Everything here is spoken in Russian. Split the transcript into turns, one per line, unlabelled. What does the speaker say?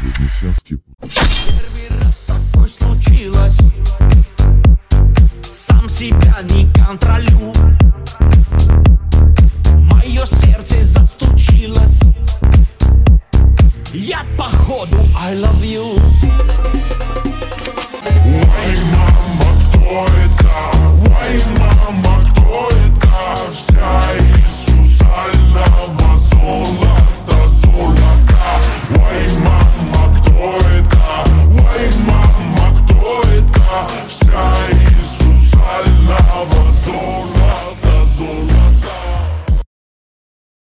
Вознесенский путь.
Первый раз такое случилось, сам себя не контролю. Мое сердце застучилось, я походу I love you.